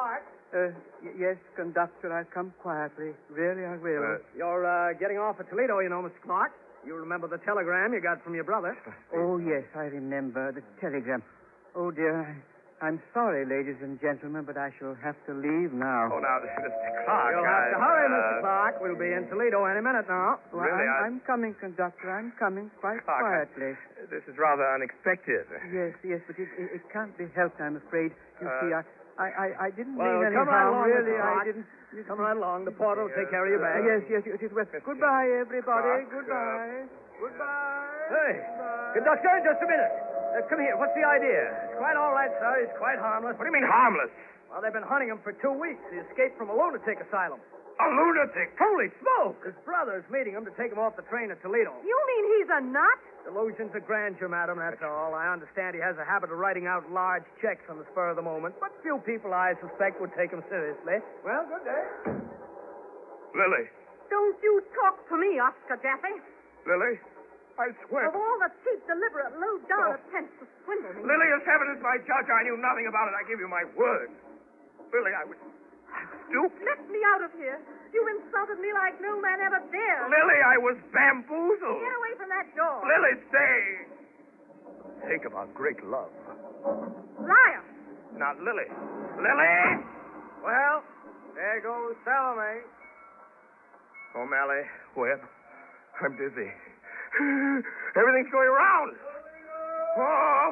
Yes, conductor, I'll come quietly. Really, I will. You're getting off at Toledo, you know, Mr. Clark. You remember the telegram you got from your brother. Oh, yes, I remember the telegram. Oh, dear, I'm sorry, ladies and gentlemen, but I shall have to leave now. Oh, now, Mr. Clark. You'll have to hurry, Mr. Clark. We'll be in Toledo any minute now. Well, Really, I'm coming, conductor. I'm coming quite Clark, quietly. This is rather unexpected. Yes, but it can't be helped, I'm afraid. You see, I didn't Well, mean any come right harm, along, really. Mr. I Clark. didn't. Come right along. The porter will take care of your bag. Yes, it is well. Goodbye, everybody. Clark, Goodbye. Goodbye. Hey, conductor, just a minute. Come here. What's the idea? It's quite all right, sir. He's quite harmless. What do you mean, harmless? Well, they've been hunting him for 2 weeks. He escaped from a lunatic asylum. A lunatic. Holy smoke! His brother's meeting him to take him off the train at Toledo. You mean he's a nut? Delusions of grandeur, madam, that's all. I understand he has a habit of writing out large checks on the spur of the moment, but few people I suspect would take him seriously. Well, good day. Lily. Don't you talk to me, Oscar Jaffe. Lily. I swear. Of all the cheap, deliberate, low-down attempts to swindle me. Lily, as heaven is my judge, I knew nothing about it. I give you my word. Lily, I was stupid. Let me out of here. You insulted me like no man ever dared. Lily, I was bamboozled. Get away from that door. Lily, stay. Think of our great love. Liar. Now, Lily. Lily! Well, there goes Salome. O'Malley, Webb, I'm dizzy. Everything's going around. Oh!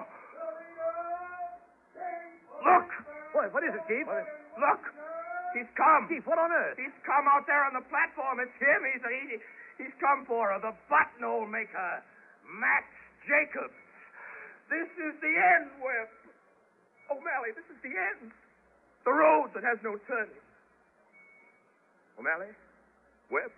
Look! What is it, Chief? Look! He's come. Chief, what on earth? He's come out there on the platform. It's him. He's come for her, the buttonhole maker, Max Jacobs. This is the end, Webb. O'Malley, this is the end. The road that has no turning. O'Malley, Webb,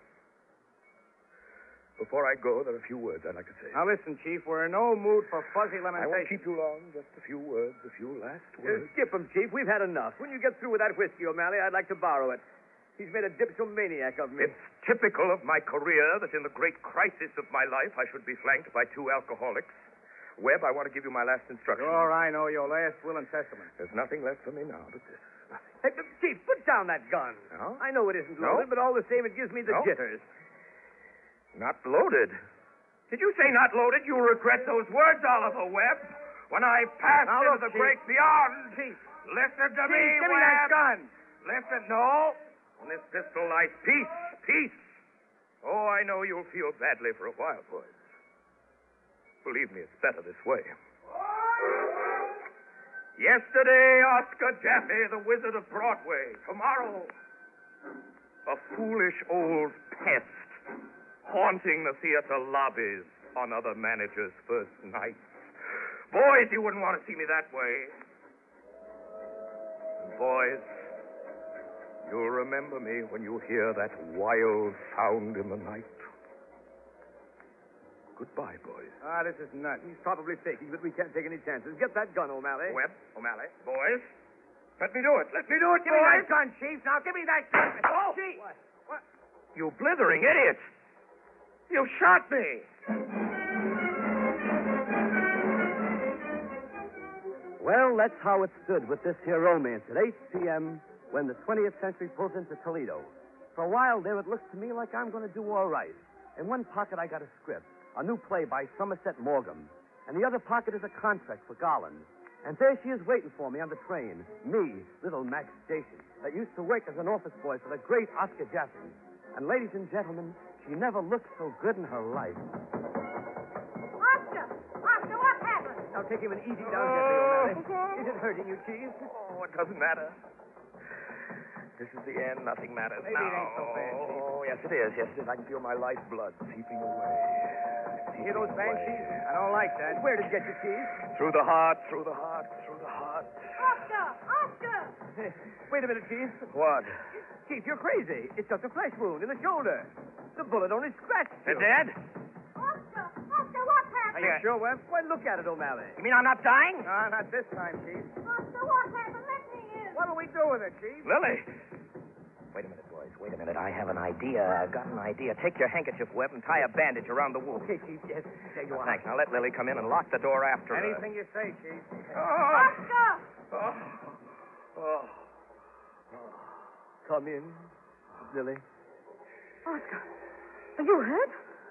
before I go, there are a few words I'd like to say. Now listen, Chief, we're in no mood for fuzzy I lamentation. won't keep you long. Just a few words, a few last words. Skip him, Chief. We've had enough. When you get through with that whiskey, O'Malley, I'd like to borrow it. He's made a dipsomaniac of me. It's typical of my career that in the great crisis of my life, I should be flanked by two alcoholics. Webb, I want to give you my last instruction. Sure, I know your last will and testament. There's nothing left for me now but this. Hey, Chief, put down that gun. No? I know it isn't No? loaded, but all the same, it gives me the No? jitters. Not loaded. Did you say not loaded? You'll regret those words, Oliver Webb. When I pass Now, into look, the Chief. great beyond. Chief. Listen to Chief, me, give me Webb. that gun. Listen, no. On this pistol lies peace, peace. Oh, I know you'll feel badly for a while, boys. Believe me, it's better this way. Yesterday, Oscar Jaffe, the Wizard of Broadway. Tomorrow, a foolish old pest haunting the theater lobbies on other managers' first nights. Boys, you wouldn't want to see me that way. And boys, you'll remember me when you hear that wild sound in the night. Goodbye, boys. This is nuts. He's probably faking, but we can't take any chances. Get that gun, O'Malley. Webb, O'Malley, boys, let me do it. Let me do it, Give me boys. that gun, Chief. Now give me that gun. Oh! Chief. What? You blithering idiot. You shot me. Well, that's how it stood with this here romance at 8 p.m. when the 20th century pulls into Toledo. For a while there, it looked to me like I'm going to do all right. In one pocket, I got a script, a new play by Somerset Maugham. And the other pocket is a contract for Garland. And there she is waiting for me on the train. Me, little Max Station, that used to work as an office boy for the great Oscar Jaffe. And ladies and gentlemen, she never looked so good in her life. Oscar! Oscar, what happened? Now take him an easy down, Jeffrey, O'Malley. Is it hurting you, Chief? Oh, it doesn't matter. This is the end. Nothing matters Maybe now. it ain't so bad, Chief. Oh, yes, it is. Yes, it is. I can feel my lifeblood seeping away. You hear those bangs, Chief? I don't like that. Where did it get you, Chief? Through the heart, through the heart, through the heart. Oscar! Oscar! Wait a minute, Chief. What? Chief, you're crazy. It's just a flesh wound in the shoulder. The bullet only scratched you. It did? Oscar! Oscar, what Are happened? you sure, Webb? Why, look at it, O'Malley. You mean I'm not dying? No, not this time, Chief. Oscar, what happened? Let me in. What do we do with it, Chief? Lily. Wait a minute, boys. Wait a minute. I have an idea. I've got an idea. Take your handkerchief, Webb, and tie a bandage around the wound. Okay, Chief, yes. There you are. Thanks. Now let Lily come in and lock the door after her. Anything you say, Chief. Oscar! Oh. Come in, Lily. Oscar, are you hurt?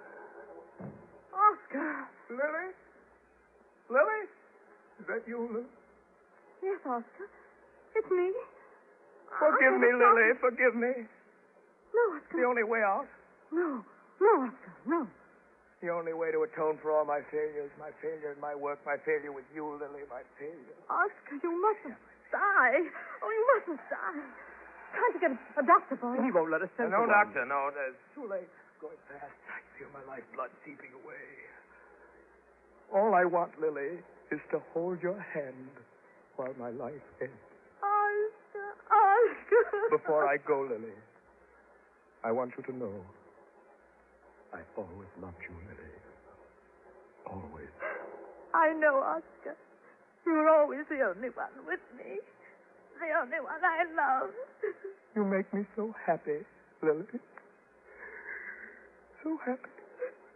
Oscar. Lily? Lily? Is that you, Lily? Yes, Oscar. It's me. Forgive me, Lily. Forgive me. No, Oscar. The only way out. No. No, Oscar. No. The only way to atone for all my failures, my failure in my work, my failure with you, Lily, my failure. Oscar, you mustn't die. Oh, you mustn't die. Trying to get a doctor for He you. won't let us send No, for one. doctor, no. It's too late. Going fast. I feel my lifeblood seeping away. All I want, Lily, is to hold your hand while my life ends. Oscar. Oscar. Before I go, Lily, I want you to know I always loved you, Lily. Always. I know, Oscar. You're always the only one with me. The only one I love. You make me so happy, Lily. So happy.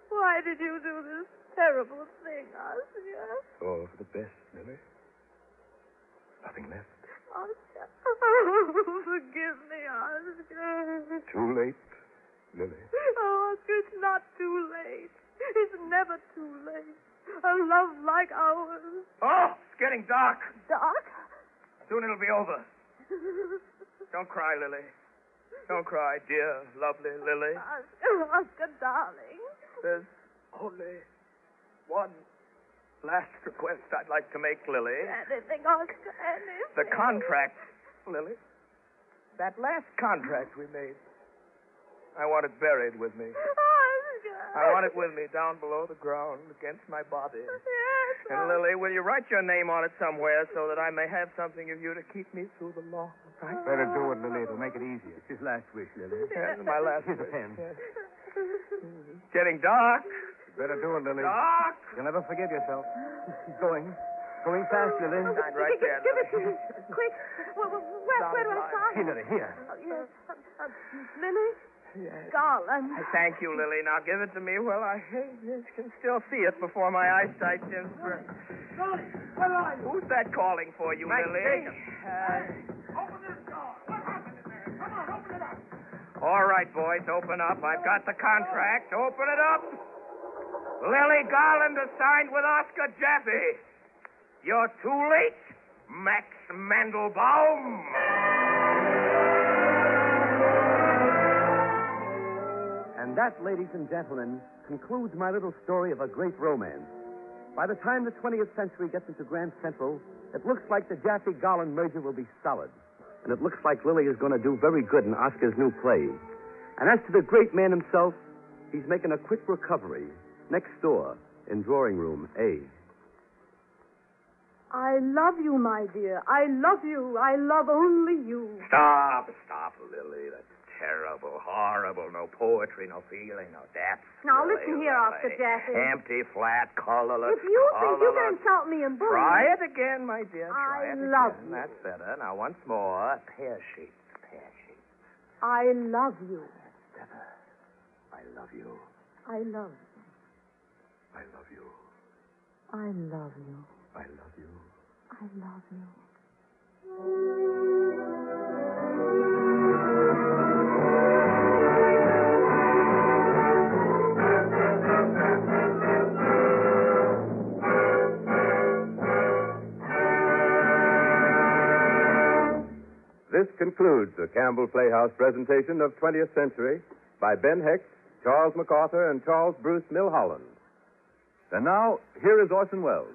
Why did you do this terrible thing, Oscar? All for the best, Lily. Nothing left. Oscar. Oh, forgive me, Oscar. Too late, Lily. Oh, Oscar, it's not too late. It's never too late. A love like ours. Oh, it's getting dark. Doc? Soon it'll be over. Don't cry, Lily. Don't cry, dear, lovely Lily. Oscar, darling. There's only one last request I'd like to make, Lily. Anything, Oscar, anything. The contract, Lily. That last contract we made. I want it buried with me. Oscar. I want it with me down below the ground against my body. Yes, And Lily, will you write your name on it somewhere so that I may have something of you to keep me through the long night? Better do it, Lily. It'll make it easier. It's his last wish, Lily. Yes, my last Here's a wish. pen. Yes. Getting dark. Better do it, Lily. Dark. You'll never forgive yourself. He's going. Going fast, Lily. Sign right there, Give it to Lily. me. Quick. Where do I sign? Here, Lily, here. Yes. Lily? Yes. Garland. Thank you, Lily. Now give it to me. Well, I can still see it before my eyesight turns grey. Lily, where are you? Who's that calling for you, Mike Lily? Jacob. Open this door. What happened in there? Come on, open it up. All right, boys, open up. I've got the contract. Open it up. Lily Garland is signed with Oscar Jaffe. You're too late, Max Mandelbaum. And that, ladies and gentlemen, concludes my little story of a great romance. By the time the 20th century gets into Grand Central, it looks like the Jaffe-Garland merger will be solid. And it looks like Lily is going to do very good in Oscar's new play. And as to the great man himself, he's making a quick recovery next door in drawing room A. I love you, my dear. I love you. I love only you. Stop, Lily. That's terrible, horrible. No poetry, no feeling, no depth. Now, Lily, listen here, Lily. Oscar Jaffe. Empty, flat, colorless. If you think you can colorless. insult me and bully Try me... it again, my dear. Try I it love again. you. That's better. Now, once more. Pear sheets. I love you. Better. I love you. I love you. I love you. I love you. I love you. I love you. This concludes the Campbell Playhouse presentation of 20th Century by Ben Hecht, Charles MacArthur, and Charles Bruce Milholland. And now, here is Orson Welles.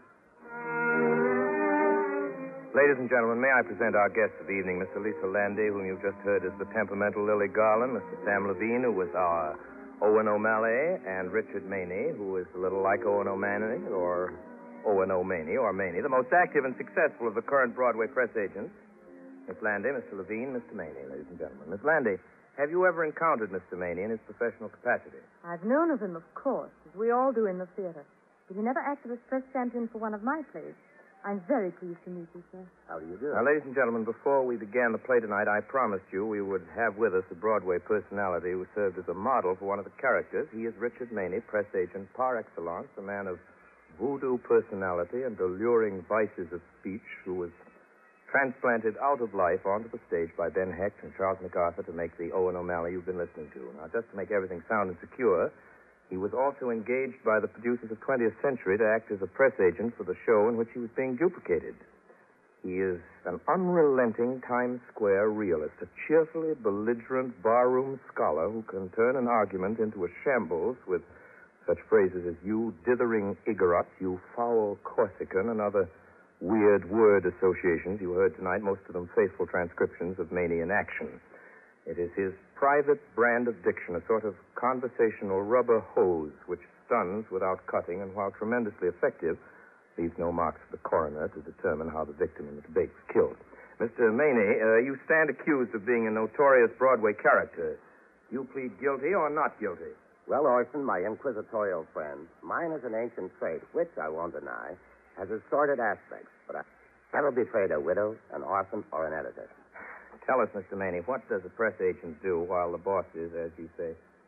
Ladies and gentlemen, may I present our guest of the evening, Mr. Lisa Landy, whom you've just heard is the temperamental Lily Garland, Mr. Sam Levine, who was our Owen O'Malley, and Richard Maney, who is a little like Owen O'Malley, or Owen O'Maney, or Maney, the most active and successful of the current Broadway press agents. Miss Landy, Mr. Levine, Mr. Maney, ladies and gentlemen. Miss Landy, have you ever encountered Mr. Maney in his professional capacity? I've known of him, of course, as we all do in the theater. But he never acted as press champion for one of my plays. I'm very pleased to meet you, sir. How do you do? Now, ladies and gentlemen, before we began the play tonight, I promised you we would have with us a Broadway personality who served as a model for one of the characters. He is Richard Maney, press agent par excellence, a man of voodoo personality and alluring vices of speech, who was transplanted out of life onto the stage by Ben Hecht and Charles MacArthur to make the Owen O'Malley you've been listening to. Now, just to make everything sound and secure, he was also engaged by the producers of 20th Century to act as a press agent for the show in which he was being duplicated. He is an unrelenting Times Square realist, a cheerfully belligerent barroom scholar who can turn an argument into a shambles with such phrases as you dithering Igorot, you foul Corsican, and other weird word associations you heard tonight, most of them faithful transcriptions of Maney in action. It is his private brand of diction, a sort of conversational rubber hose which stuns without cutting and, while tremendously effective, leaves no marks for the coroner to determine how the victim in the debate was killed. Mr. Maney, you stand accused of being a notorious Broadway character. You plead guilty or not guilty? Well, Orson, my inquisitorial friend, mine is an ancient trait, which, I won't deny, has assorted aspects, but I never betrayed a widow, an orphan, or an editor. Tell us, Mr. Maney, what does a press agent do while the boss is, as you say,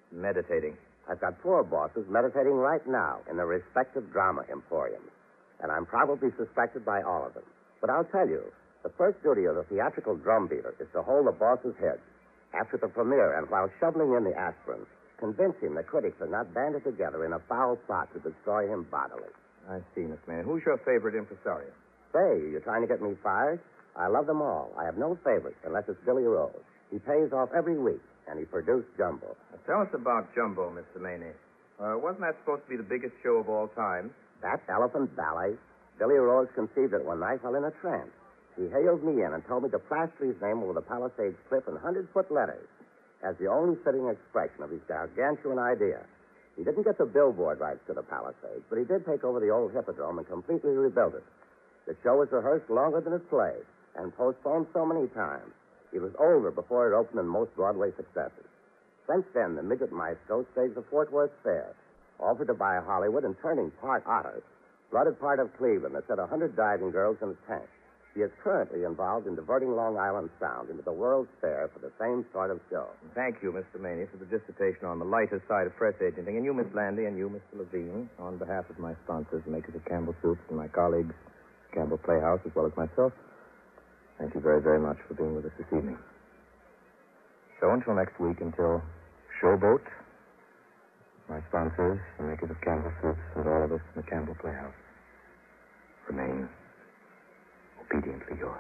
Meditating. I've got 4 bosses meditating right now in their respective drama emporiums, and I'm probably suspected by all of them. But I'll tell you, the first duty of the theatrical drum beater is to hold the boss's head after the premiere, and while shoveling in the aspirin, convince him the critics are not banded together in a foul plot to destroy him bodily. I see, Miss Manning. Who's your favorite impresario? Say, you're trying to get me fired? I love them all. I have no favorites unless it's Billy Rose. He pays off every week, and he produced Jumbo. Now, tell us about Jumbo, Mr. Maney. Wasn't that supposed to be the biggest show of all time? That elephant ballet? Billy Rose conceived it one night while in a trance. He hailed me in and told me to plaster his name over the Palisades cliff in 100-foot letters as the only fitting expression of his gargantuan idea. He didn't get the billboard rights to the Palisades, but he did take over the old Hippodrome and completely rebuilt it. The show was rehearsed longer than it played and postponed so many times. It was over before it opened in most Broadway successes. Since then, the midget maestro staged the Fort Worth Fair, offered to buy Hollywood and turning part otter, flooded part of Cleveland that set 100 diving girls in a tank. He is currently involved in diverting Long Island Sound into the World's Fair for the same sort of show. Thank you, Mr. Maney, for the dissertation on the lighter side of press agenting. And you, Miss Landy, and you, Mr. Levine, on behalf of my sponsors, the makers of Campbell Soups, and my colleagues, Campbell Playhouse, as well as myself, thank you very, very much for being with us this evening. So until next week, until Showboat, my sponsors, the makers of Campbell Soups, and all of us in the Campbell Playhouse, remain obediently yours.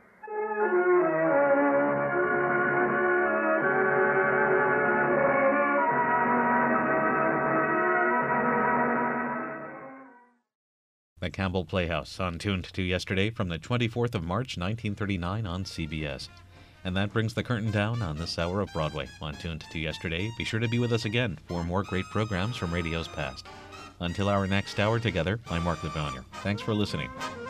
The Campbell Playhouse on Tuned to Yesterday from the 24th of March, 1939 on CBS. And that brings the curtain down on this hour of Broadway on Tuned to Yesterday. Be sure to be with us again for more great programs from radio's past. Until our next hour together, I'm Mark Levonier. Thanks for listening.